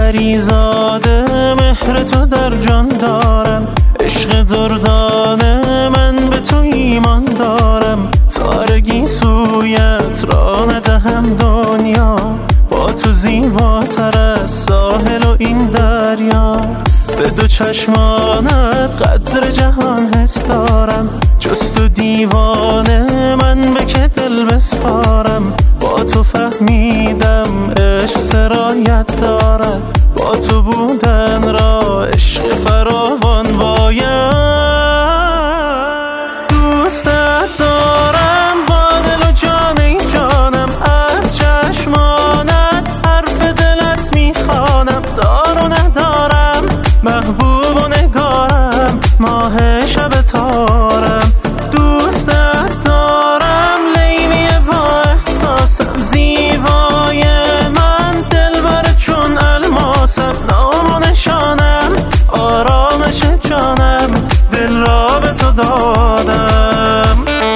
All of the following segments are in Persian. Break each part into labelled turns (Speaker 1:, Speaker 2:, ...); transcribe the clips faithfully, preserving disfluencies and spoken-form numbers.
Speaker 1: پریزاده مهر تو در جان دارم، عشق دردانه من به تو ایمان دارم. تارگی سویت را ندهم دنیا، با تو زیباتر از ساحل و این دریا. به دو چشمانت قدر جهان حس دارم، جز تو دیوانه من به که دل بسپارم. با تو فهمیدم عشق سرایت دارد، با تو بودن را عشق فراوان باید. دوستت دارم با دل و جان ای جانم، از چشمانت حرف دلت میخوانم. دار و ندارم محبوب و نگارم، ماه شب تارم. دوستت دارم لیلی با احساسم، زیبای من دلبر چون الماسم. نام و نشانم آرامش جانم، دل را به تو دادم.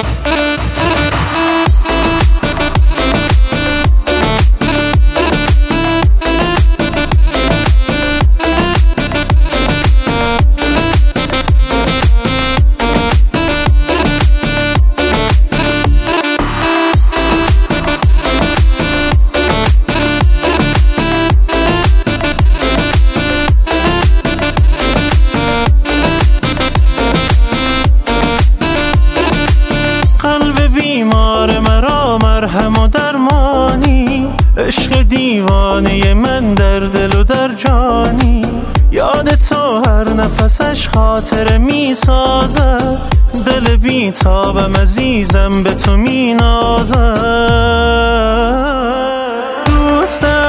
Speaker 1: بیمار مرا مرهم و درمانی، عشق دیوانه من در دل و در جانی. یاد تو هر نفسش خاطره می سازه، دل بی تابم عزیزم به تو می نازه. دوست